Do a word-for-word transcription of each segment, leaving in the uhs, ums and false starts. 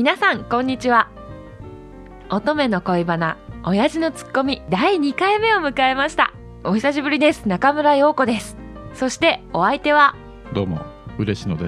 皆さんこんにちは。乙女の恋バナ、親父のツッコミだいにかいめを迎えました。お久しぶりです。中村陽子です。そしてお相手はどうも嬉野です。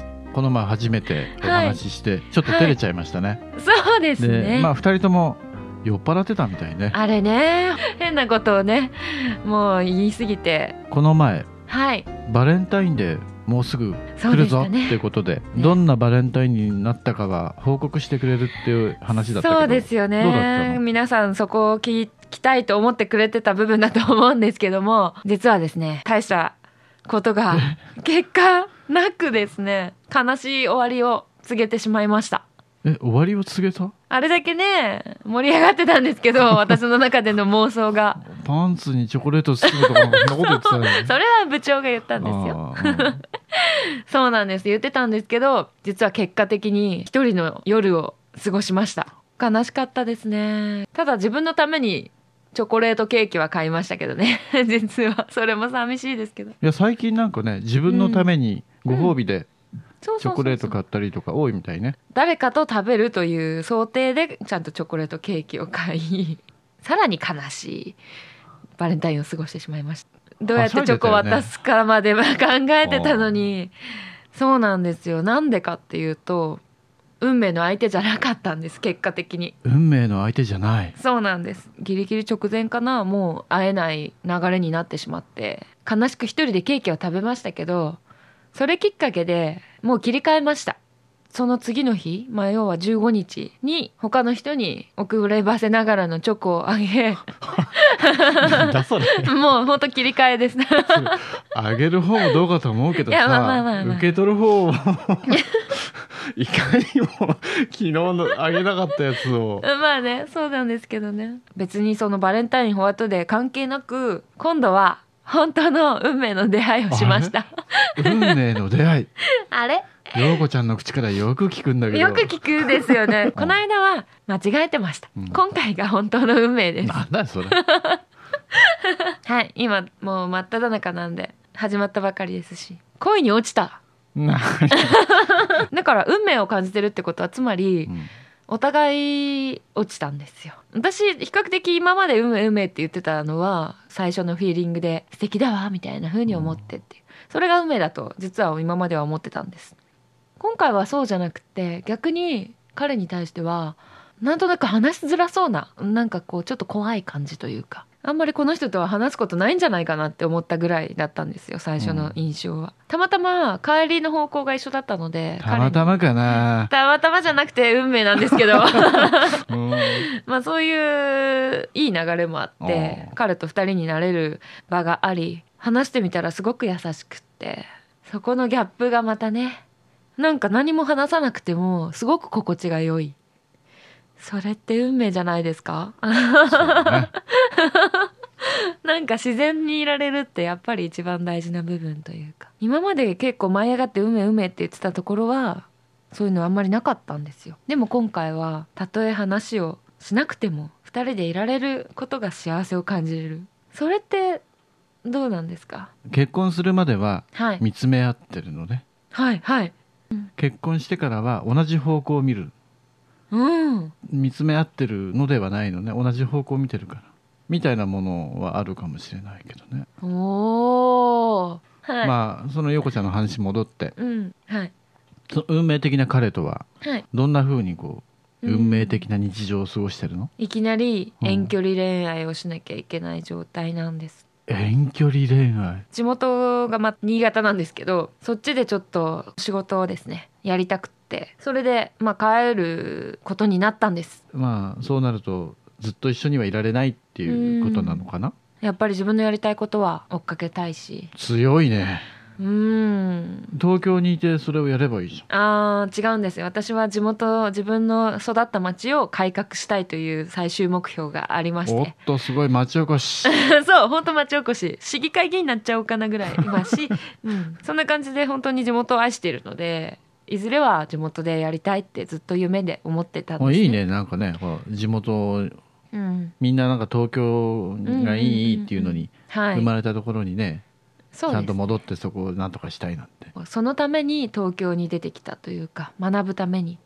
この前初めてお話しして、はい、ちょっと照れちゃいましたね、 はい、そうですね。 でまあふたりとも酔っ払ってたみたいね。 あれね、変なことをねもう言い過ぎて。 この前、 はい、 バレンタインデーもうすぐ来るぞっていうことで、ね、どんなバレンタインになったかは報告してくれるっていう話だったけど、 そうですよね。 どうだったの？ 皆さんそこを聞きたいと思ってくれてた部分だと思うんですけども、実はですね、大したことが結果なくですね、悲しい終わりを告げてしまいました。 え、終わりを告げた？ あれだけね盛り上がってたんですけど私の中での妄想がパンツにチョコレート包むとかそんなこと言ってたよねそれは部長が言ったんですよそうなんです、言ってたんですけど、実は結果的に一人の夜を過ごしました。悲しかったですね。ただ自分のためにチョコレートケーキは買いましたけどね実はそれも寂しいですけど。いや最近なんかね、自分のためにご褒美で、うんチョコレート買ったりとか多いみたいね。 誰かと食べるという想定でちゃんとチョコレートケーキを買い、さらに悲しいバレンタインを過ごしてしまいました。どうやってチョコを渡すかまでは考えてたのに、そうなんですよ。なんでかっていうと、運命の相手じゃなかったんです。結果的に運命の相手じゃない。 そうなんです。ギリギリ直前かな、もう会えない流れになってしまって、悲しく一人でケーキを食べましたけど、それきっかけでもう切り替えました。その次の日、まあ、要はじゅうごにちに他の人に遅ればせながらのチョコをあげなんだそれもうほんと切り替えですあげる方もどうかと思うけどさ、 まあまあまあまあ、 受け取る方もいかにも昨日のあげなかったやつをまあね、そうなんですけどね。別にそのバレンタインホワイトデー関係なく、今度は本当の運命の出会いをしました。 運命の出会いあれ陽子ちゃんの口からよく聞くんだけど。 よく聞くですよねこの間は間違えてました、うん、今回が本当の運命です。 なんだそれはい、今もう真っ只中なんで始まったばかりですし、恋に落ちただから運命を感じてるってことはつまり、うん、お互い落ちたんですよ。私比較的今まで運命運命って言ってたのは最初のフィーリングで素敵だわみたいな風に思ってっていう、それが運命だと実は今までは思ってたんです。今回はそうじゃなくて、逆に彼に対してはなんとなく話しづらそうな、なんかこうちょっと怖い感じというか、あんまりこの人とは話すことないんじゃないかなって思ったぐらいだったんですよ、最初の印象は、うん、たまたま帰りの方向が一緒だったので。 たまたまかな。 たまたまじゃなくて運命なんですけどまあそういういい流れもあって、彼と二人になれる場があり、話してみたらすごく優しくって、そこのギャップがまたね、なんか何も話さなくてもすごく心地が良い。それって運命じゃないですかねなんか自然にいられるってやっぱり一番大事な部分というか、今まで結構舞い上がって運命運命って言ってたところはそういうのあんまりなかったんですよ。でも今回はたとえ話をしなくても二人でいられることが幸せを感じれる。それってどうなんですか？ 結婚するまでは見つめ合ってるのね。 はいはい、 結婚してからは同じ方向を見る、 うん、 見つめ合ってるのではないのね。同じ方向を見てるからみたいなものはあるかもしれないけどね。 おー、はい、 まあその陽子ちゃんの話戻って、 うんはい、 その運命的な彼とはどんな風にこう、 はい、 運命的な日常を過ごしてるの？ いきなり遠距離恋愛をしなきゃいけない状態なんです。 遠距離恋愛。 地元がま新潟なんですけど、そっちでちょっと仕事をですねやりたくって、それでまあ帰ることになったんです。 まあそうなるとずっと一緒にはいられないっていうことなのかな。 やっぱり自分のやりたいことは追っかけたいし。 強いね。 うーん、 東京にいてそれをやればいいじゃん。 あー違うんですよ。私は地元、自分の育った町を改革したいという最終目標がありまして。 おっとすごい町おこしそう本当町おこし、市議会議員になっちゃおうかなぐらい今し、うん、そんな感じで本当に地元を愛しているので、いずれは地元でやりたいってずっと夢で思ってたんですね。 いいね、なんかね、こう地元、うん、みんななんか東京がいいっていうのに生まれたところにね、ちゃんと戻ってそこをなんとかしたいなんて。 そのために東京に出てきたというか、学ぶために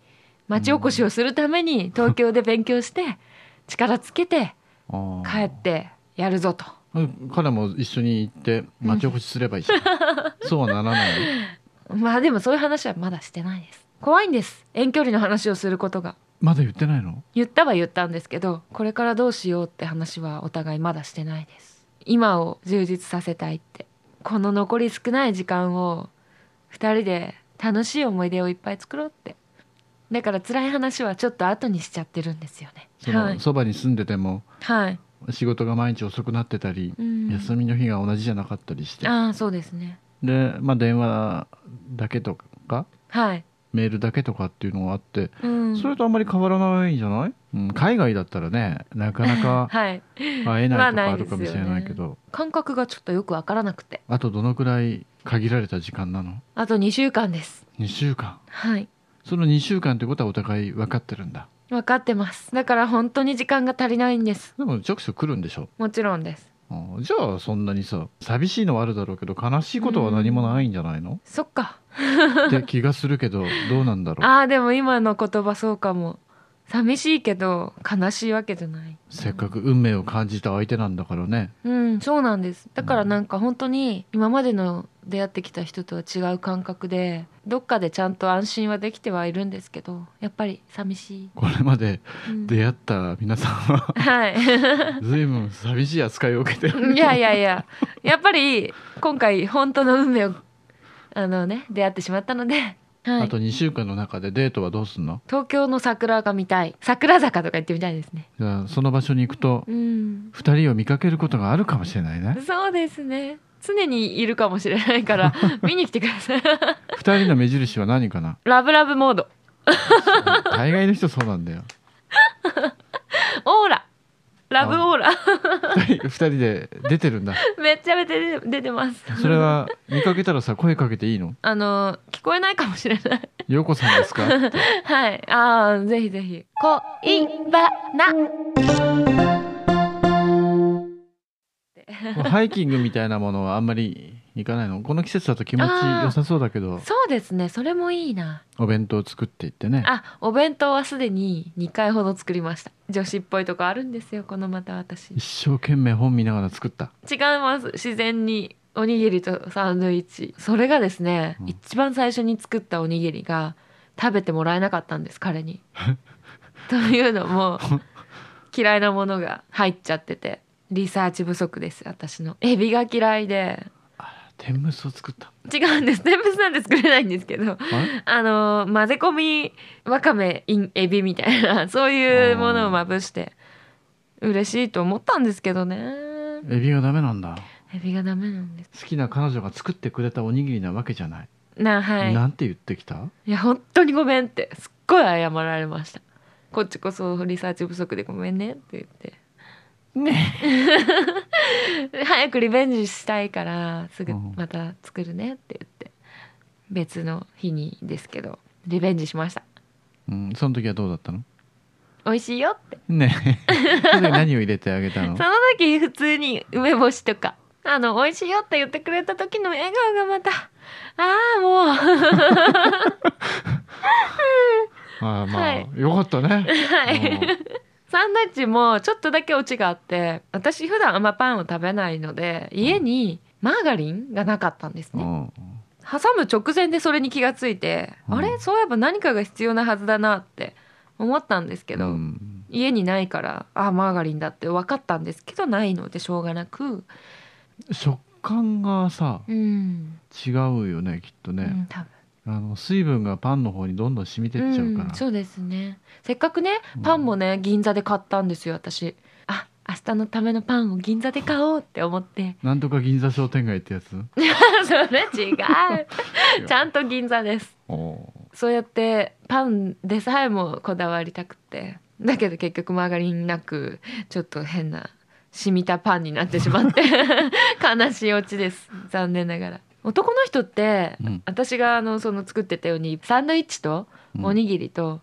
町おこしをするために東京で勉強して力つけて帰ってやるぞと。 彼も一緒に行って町おこしすればいいじゃん、うん、そうはならないのまあでもそういう話はまだしてないです。怖いんです、遠距離の話をすることが。 まだ言ってないの？ 言ったは言ったんですけど、これからどうしようって話はお互いまだしてないです。今を充実させたいって、この残り少ない時間をふたりで楽しい思い出をいっぱい作ろうって。だから辛い話はちょっと後にしちゃってるんですよね。 そのそばに住んでても、はい、仕事が毎日遅くなってたり、うん、休みの日が同じじゃなかったりして、 ああそうですね。 で、まあ、電話だけとか、 はい、 メールだけとかっていうのがあって、うん、それとあんまり変わらないんじゃない？うん、海外だったらねなかなか会えないとかあるかもしれないけど、まあね、 感覚がちょっとよく分からなくて。 あとどのくらい限られた時間なの？ あとにしゅうかんです。 にしゅうかん。 はい。 そのにしゅうかんってことはお互い分かってるんだ。 分かってます。だから本当に時間が足りないんです。 でも直接来るんでしょ？ もちろんです。 じゃあそんなにさ寂しいのはあるだろうけど悲しいことは何もないんじゃないの？ そっかって気がするけどどうなんだろう。 ああでも今の言葉そうかも。寂しいけど悲しいわけじゃない。 せっかく運命を感じた相手なんだからね。 うんそうなんです。だからなんか本当に今までの出会ってきた人とは違う感覚でどっかでちゃんと安心はできてはいるんですけど、やっぱり寂しい。 これまで出会った皆さんは、うん、はい随分寂しい扱いを受けてる。 いやいやいややっぱり今回本当の運命をあのね出会ってしまったので、 はい、あとにしゅうかんの中でデートはどうすんの？ 東京の桜が見たい。桜坂とか行ってみたいですね。 じゃあその場所に行くと、うん、ふたりを見かけることがあるかもしれないね。 そうですね、常にいるかもしれないから見に来てくださいふたりの目印は何かな？ ラブラブモード大概の人そうなんだよオーララブオーラふたりで出てるんだ。 めっちゃめちゃ出てます。 それは見かけたらさ声かけていいの？ あの聞こえないかもしれない。 陽子さんですか？ はい、ああぜひぜひ。恋バナハイキングみたいなものはあんまり行かないの？この季節だと気持ち良さそうだけど。 そうですね、それもいいな。 お弁当を作っていってね。 あ、お弁当はすでににかいほど作りました。女子っぽいとこあるんですよ、このまた私。 一生懸命本見ながら作った？ 違います。自然におにぎりとサンドイッチ。それがですね、うん、一番最初に作ったおにぎりが食べてもらえなかったんです、彼にというのも嫌いなものが入っちゃってて、リサーチ不足です。私のエビが嫌いで。 あ、天むすを作った？ 違うんです、天むすなんて作れないんですけど、あの混ぜ込みわかめ in エビみたいなそういうものをまぶして嬉しいと思ったんですけどね。 エビがダメなんだ。 エビがダメなんです。 好きな彼女が作ってくれたおにぎりなわけじゃない。 な、はい。 なんて言ってきた？ いや本当にごめんってすっごい謝られました。こっちこそリサーチ不足でごめんねって言ってね早くリベンジしたいからすぐまた作るねって言って、別の日にですけどリベンジしました。 うん、その時はどうだったの？ 美味しいよってねその時何を入れてあげたの？ その時普通に梅干しとか、あの美味しいよって言ってくれた時の笑顔がまた、ああもうあ、まあ、はい、よかったね。 はいサンドイッチもちょっとだけオチがあって、私普段あんまパンを食べないので家にマーガリンがなかったんですね、うん、挟む直前でそれに気がついて、うん、あれそういえば何かが必要なはずだなって思ったんですけど、うん、家にないからあマーガリンだって分かったんですけどないのでしょうがなく、 食感がさ、うん、違うよねきっとね、うん、多分あの水分がパンの方にどんどん染みてっちゃうから、うん、 そうですね。せっかくねパンもね、うん、銀座で買ったんですよ私。あ明日のためのパンを銀座で買おうって思って。 なんとか銀座商店街ってやつそれ違うちゃんと銀座です。そうやってパンでさえもこだわりたくて、だけど結局マーガリンなくちょっと変な染みたパンになってしまって悲しいオチです、残念ながら。男の人って、うん、私があのその作ってたようにサンドイッチとおにぎりと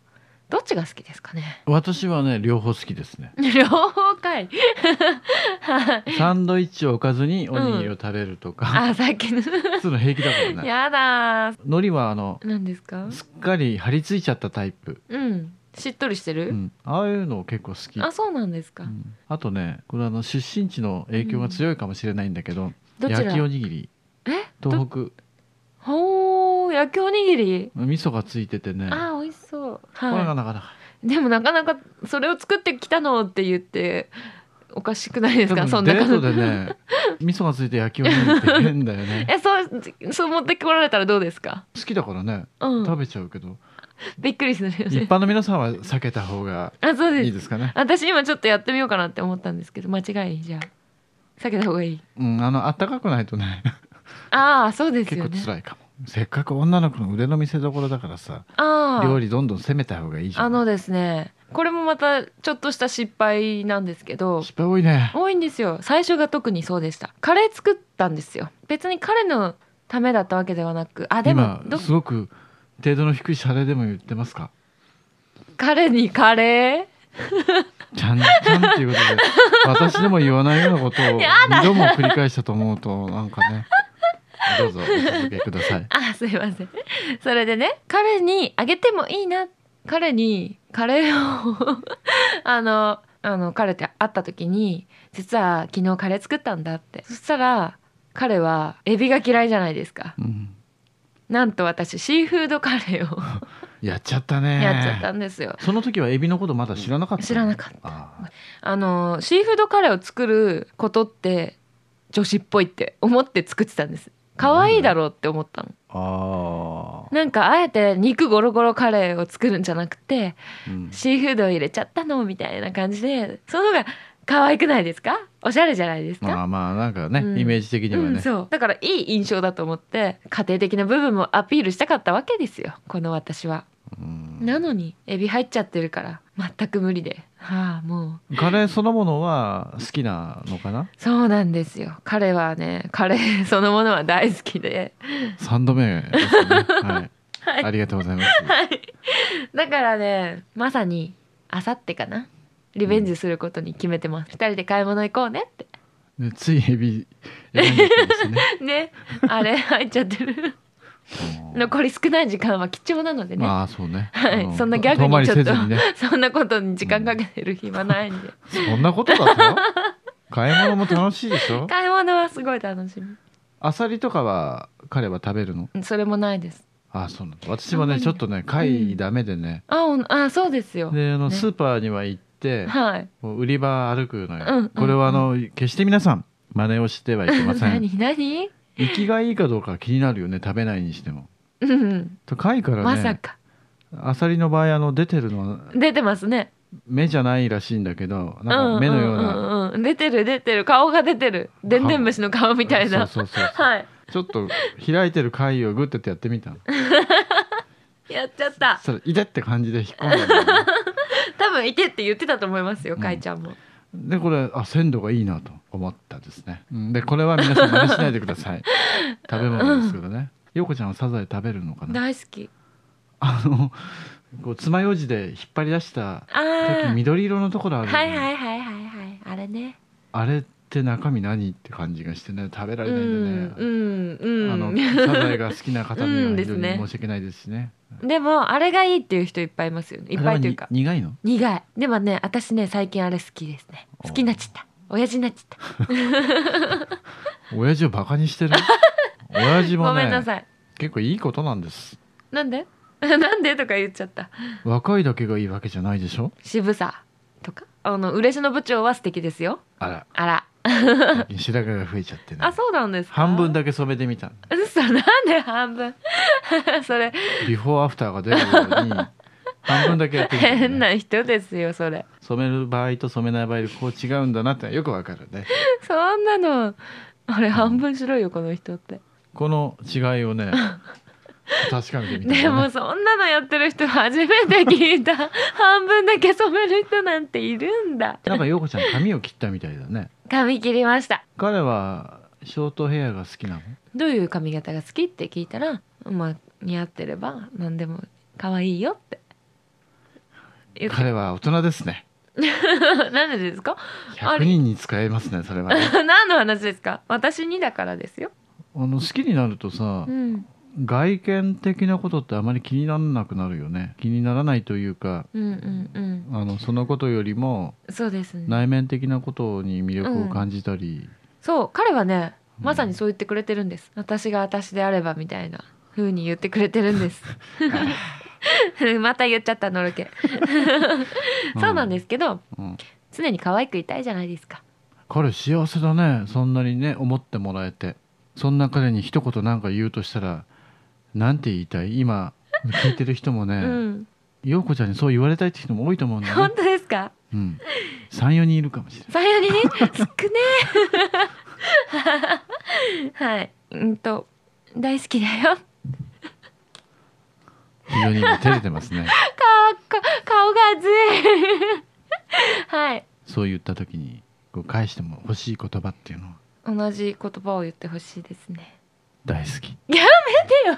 どっちが好きですかね。 私はね両方好きですね。 両方かいサンドイッチを置かずにおにぎりを食べるとか、 うん、あさっきの普通の平気だからね。 やだー。 海苔はあの何ですか、 すっかり張り付いちゃったタイプ、 うん、しっとりしてる、 うん、ああいうの結構好き。 あ、そうなんですか、 うん、あとねこれあの出身地の影響が強いかもしれないんだけど、 どちら、 焼きおにぎり、 え東北、 ほー、焼きおにぎり、 味噌がついててね、 あー美味しそう、 これがはなかなか、 い、でもなかなかそれを作ってきたのって言っておかしくないですか。 多そんな分デートでね味噌がついて焼きおにぎりって変だよねえ、そうそう持ってこられたらどうですか。 好きだからね、うん、食べちゃうけどびっくりするよね。 一般の皆さんは避けた方がいいですかね。 私今ちょっとやってみようかなって思ったんですけど、間違いじゃあ避けた方がいい。 うん、あの暖かくないとねああそうですよね、 結構辛いかも。せっかく女の子の腕の見せ所だからさ、あ料理どんどん攻めた方がいいじゃん。 あのですね、これもまたちょっとした失敗なんですけど、 失敗多いね。 多いんですよ。最初が特にそうでした。カレー作ったんですよ。別に彼のためだったわけではなく、あでも今すごく程度の低いシャレでも言ってますか。 彼にカレーちゃんちゃんっていうことで私でも言わないようなことをにども繰り返したと思うとなんかねどうぞお続けください。 あ、すいません。それでね、彼にあげてもいいな、彼にカレーをあのあの彼と会った時に、実は昨日カレー作ったんだって。そしたら彼はエビが嫌いじゃないですか、うん、なんと私シーフードカレーをやっちゃったね。 やっちゃったんですよ。 その時はエビのことまだ知らなかった。 知らなかった。ああのシーフードカレーを作ることって女子っぽいって思って作ってたんです。可愛いだろうって思ったの。あなんかあえて肉ゴロゴロカレーを作るんじゃなくて、うん、シーフードを入れちゃったのみたいな感じで、その方が可愛くないですか。おしゃれじゃないですか。 まあまあなんかね、うん、イメージ的にはね、うん、 そうだからいい印象だと思って家庭的な部分もアピールしたかったわけですよ、この私は。なのにエビ入っちゃってるから全く無理で、はあ、もうカレーそのものは好きなのかな。 そうなんですよ。彼はねカレーそのものは大好きでさんどめですね、はいはい、ありがとうございます、はい、 だからねまさにあさってかなリベンジすることに決めてます、うん、ふたりで買い物行こうねって、 ね、ついエビ選んでたんですねね、あれ入っちゃってる残り少ない時間は貴重なのでね。 ああそうね、 はい、そんなギャグにちょっと、ね、そんなことに時間かけてる暇ないんで、 うん、そんなことだと買い物も楽しいでしょ。 買い物はすごい楽しみ。 アサリとかは彼は食べるの。 それもないです。 ああそうなんだ。私もねちょっとね貝ダメでね、 うん、ああそうですよ。 であの、ね、スーパーには行って、はい、売り場歩くのよ、うんうんうん、これはあの決して皆さん真似をしてはいけません何何生きがいいかどうか気になるよね、食べないにしても。うん、と貝からね、 まさかアサリの場合あの出てるのは出てますね。 目じゃないらしいんだけど、なんか目のような、うんうんうん、出てる出てる、顔が出てる、でんでん虫の顔みたいな。 そうそうそうそう、はい、ちょっと開いてる貝をグッてやってみたのやっちゃった。 それいてって感じで引っ込んだんだよね多分いてって言ってたと思いますよ、貝ちゃんも。 でこれあ鮮度がいいなと思ったですね。でこれは皆さん真似しないでください食べ物ですけどね。陽子ちゃんはサザエ食べるのかな。 大好き。 あのこう爪楊枝で引っ張り出した時緑色のところある、ね、 はいはいはいはいはいあれね。 あれって中身何って感じがしてね、食べられないんでね、 うんうん、 あのサザエが好きな方には非常に申し訳ないですしね、 うん、でもあれがいいっていう人いっぱいいますよね。いっぱいというか苦いの。 苦い。でもね私ね最近あれ好きですね。好きになっちゃった。親父になっちゃった親父をバカにしてる親父もねごめんなさい、 結構いいことなんです。 なんでなんでとか言っちゃった。 若いだけがいいわけじゃないでしょ。 渋さとかあの嬉野部長は素敵ですよ。 あらあら白髪が増えちゃってね。 あ、そうなんですか。 半分だけ染めてみた。 嘘、なんで半分それビフォーアフターが出るように半分だけやってみた、ね、 変な人ですよそれ。 染める場合と染めない場合でこう違うんだなってよくわかるねそんなのあれ半分白いよこの人って。 この違いをね確かめてみた、ね、 でもそんなのやってる人初めて聞いた半分だけ染める人なんているんだ。 なんか陽子ちゃん髪を切ったみたいだね。 髪切りました。 彼はショートヘアが好きなの。 どういう髪型が好きって聞いたら、まあ似合ってれば何でも可愛いよって彼は大人ですね。 なんでですか？ ひゃくにんに使えますね、それは、ね、 何の話ですか？私にだからですよ。 あの好きになるとさ、うん、外見的なことってあまり気にならなくなるよね。気にならないというか、うんうんうん、あのそのことよりもそうですね、 内面的なことに魅力を感じたり、うん、 そう彼はねまさにそう言ってくれてるんです、うん、私が私であればみたいな風に言ってくれてるんですまた言っちゃったのろけそうなんですけど、うんうん、常に可愛くいたいじゃないですか。 彼幸せだね、そんなにね思ってもらえて。そんな彼に一言なんか言うとしたらなんて言いたい？今聞いてる人もね、うん、陽子ちゃんにそう言われたいって人も多いと思うんだね。 本当ですか？ うん、さんよにんいるかもしれない。 さんよにん少ねえはい、うんと大好きだよ。 よにん照れてますね。 か顔が熱いはい、そう言った時にこう返しても欲しい言葉っていうのは同じ言葉を言ってほしいですね。 大好き。 やめてよ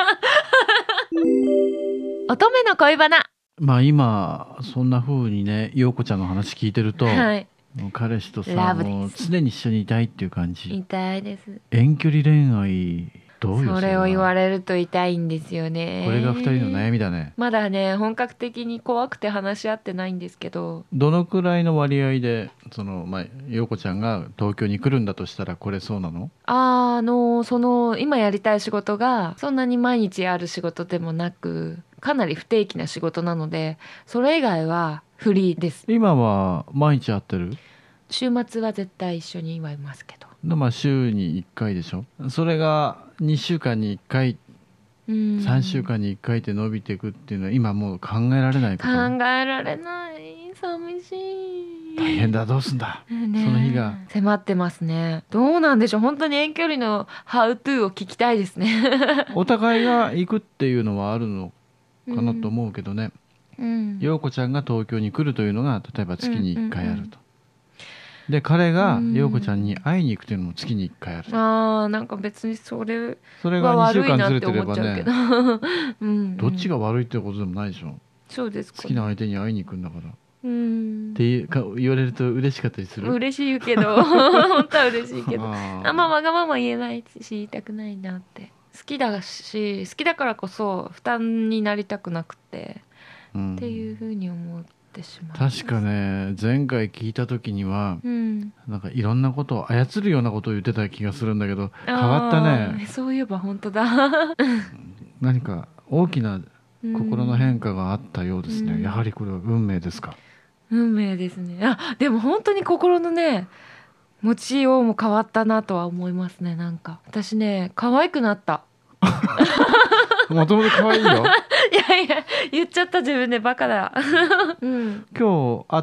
乙女の恋バナ。 まあ今そんな風にね陽子ちゃんの話聞いてると、はい、もう彼氏とさもう常に一緒にいたいっていう感じ。 いたいです。 遠距離恋愛どうよ。 それを言われると痛いんですよね。 これがふたりの悩みだね。 まだね本格的に怖くて話し合ってないんですけど。 どのくらいの割合でその、まあ、陽子ちゃんが東京に来るんだとしたらこれそうなの？ あ、あのその今やりたい仕事がそんなに毎日ある仕事でもなくかなり不定期な仕事なのでそれ以外はフリーです。 今は毎日会ってる？ 週末は絶対一緒にはいますけど。 まあ週にいっかいでしょ。それがにしゅうかんにいっかい、うん、さんしゅうかんにいっかいって伸びていくっていうのは今もう考えられないこと。 考えられない。寂しい。 大変だ。どうすんだ、ね、その日が迫ってますね。どうなんでしょう。本当に遠距離のハウトゥーを聞きたいですねお互いが行くっていうのはあるのかなと思うけどね、うん、陽子ちゃんが東京に来るというのが例えば月にいっかいあると、うんうんうん、で彼が陽子ちゃんに会いに行くというのも月にいっかいある。 あーなんか別にそれそれがにしゅうかんずれてればねうん、 どっちが悪いってことでもないでしょ。 そうですか、ね、 好きな相手に会いに行くんだからうんって言われると嬉しかったりする。 嬉しいけど本当は嬉しいけどあんまわがまま言えないし言いたくないなって。好きだし好きだからこそ負担になりたくなくて、うん、っていうふうに思ってしまう。 確かね前回聞いた時には、うん、なんかいろんなことを操るようなことを言ってた気がするんだけど変わったね。 そういえば本当だ何か大きな心の変化があったようですね、うん、やはりこれは運命ですか。 運命ですね。あでも本当に心のね持ちようも変わったなとは思いますね。なんか私ね可愛くなったもともと可愛いよいやいや言っちゃった自分でバカだ、うん、 今日会って、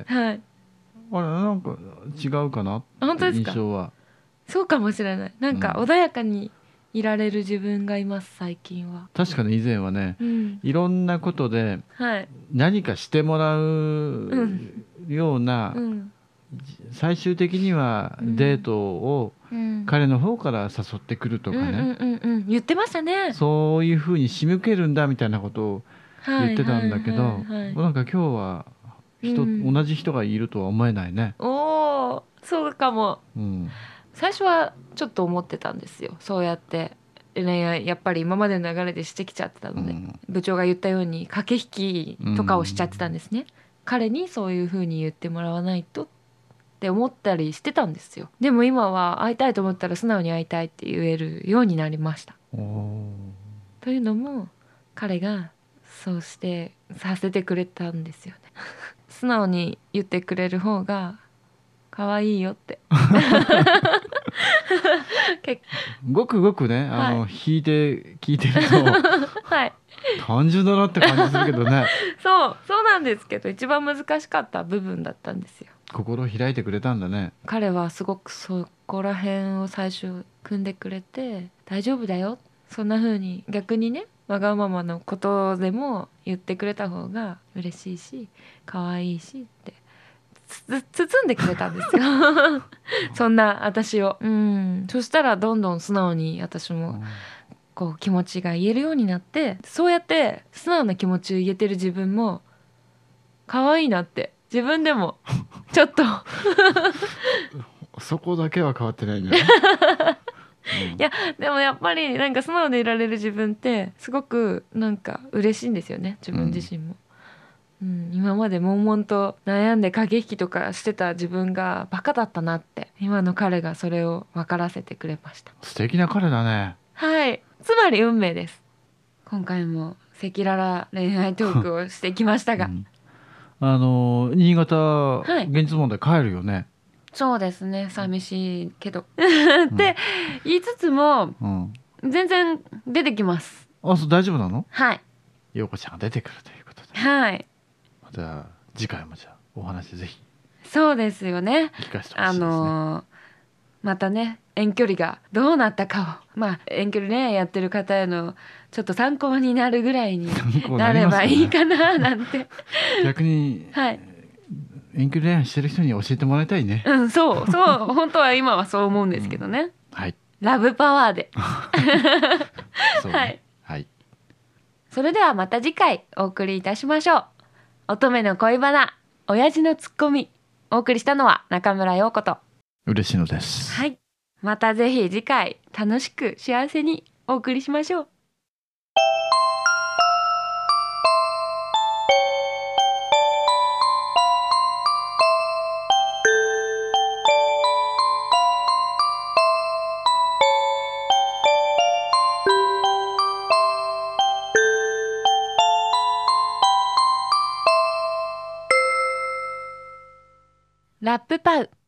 はい、 あれなんか違うかなって印象は。 そうかもしれない。なんか穏やかにいられる自分がいます最近は。 確かに以前はね、うん、いろんなことで何かしてもらうような、うんうん最終的にはデートを彼の方から誘ってくるとかね、うんうんうんうん、言ってましたね。 そういうふうに仕向けるんだみたいなことを言ってたんだけど、はいはいはいはい、なんか今日は人、うん、同じ人がいるとは思えないね。 おーそうかも、うん、最初はちょっと思ってたんですよ。そうやって恋愛やっぱり今までの流れでしてきちゃってたので、うん、部長が言ったように駆け引きとかをしちゃってたんですね、うん、彼にそういうふうに言ってもらわないとって思ったりしてたんですよ。でも今は会いたいと思ったら素直に会いたいって言えるようになりました。というのも彼がそうしてさせてくれたんですよね素直に言ってくれる方が可愛いよってごくごくねあの、はい、弾いて聞いてると、はい、単純だなって感じするけどねそうそうなんですけど一番難しかった部分だったんですよ。 心を開いてくれたんだね。 彼はすごくそこら辺を最初組んでくれて大丈夫だよそんな風に逆にねわがままのことでも言ってくれた方が嬉しいし可愛いしってつ包んでくれたんですよそんな私を、うん、そしたらどんどん素直に私もこう気持ちが言えるようになってそうやって素直な気持ちを言えてる自分も可愛いなって自分でもちょっとそこだけは変わってないね、 うん、いやでもやっぱりなんか素直でいられる自分ってすごくなんか嬉しいんですよね、自分自身も、うんうん、今まで悶々と悩んで駆け引きとかしてた自分がバカだったなって、今の彼がそれを分からせてくれました。 素敵な彼だね。 はい、つまり運命です。今回も赤裸々恋愛トークをしてきましたが、うん、 あの新潟、はい、現実問題帰るよね。 そうですね、寂しいけどって言いつつも、うん、全然出てきます。 あ、そう、大丈夫なの？ はい、 陽子ちゃんが出てくるということで、 はい、 じゃあ次回もじゃあお話ぜひ。 そうですよね、 聞かせてほしいですね。 あのー、またね遠距離がどうなったかを、まあ遠距離恋愛やってる方へのちょっと参考になるぐらいになればいいかななんて逆に、はい、遠距離恋愛してる人に教えてもらいたいね。 うん、そうそう本当は今はそう思うんですけどね、うん、 はい、 ラブパワーでそうね、はい、はい、 それではまた次回お送りいたしましょう。乙女の恋バナ、親父のツッコミ、お送りしたのは中村陽子と嬉しいのです。 はい、またぜひ次回楽しく幸せにお送りしましょう。ラップパウ